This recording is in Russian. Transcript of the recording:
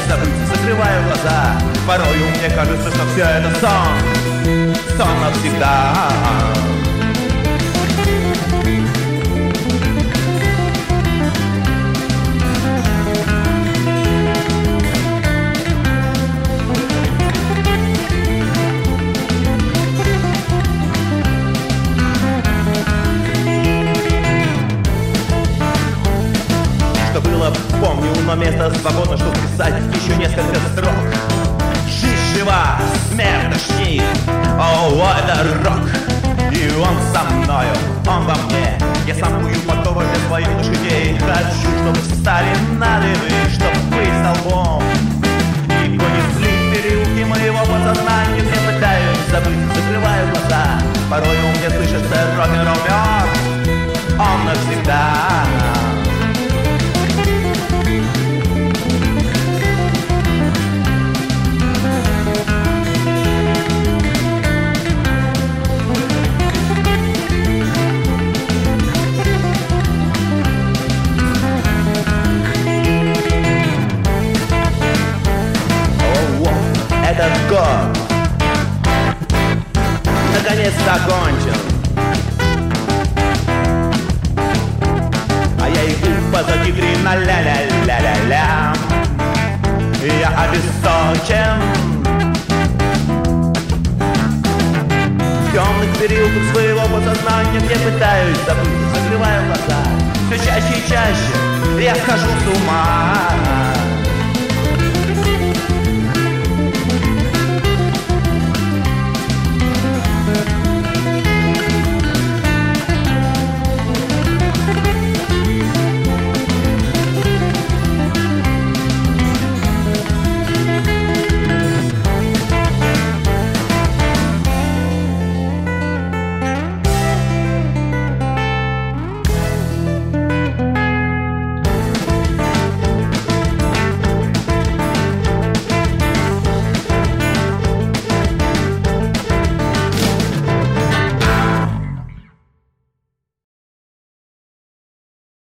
забыть, закрываю глаза. Порою мне кажется, что все это сон, сон навсегда. Что было, помню, но место свободно, чтобы писать еще несколько строк. Жизнь жива, смерть тошнит, о, это рок. И он со мною, он во мне. Я сам кую подковы для своих лошадей. Хочу, чтобы встали на дыбы, чтобы быть столбом. И понесли в переулки моего подсознания, где пытаюсь забыть, закрываю глаза. Порой у меня слышится рок-н-ролл мертв, он навсегда. Этот год наконец закончен, а я иду позади грина, ля-ля-ля-ля-ля. Я обесточен в темных переулках своего подсознания, где пытаюсь забыть, закрываю глаза. Все чаще и чаще я схожу с ума.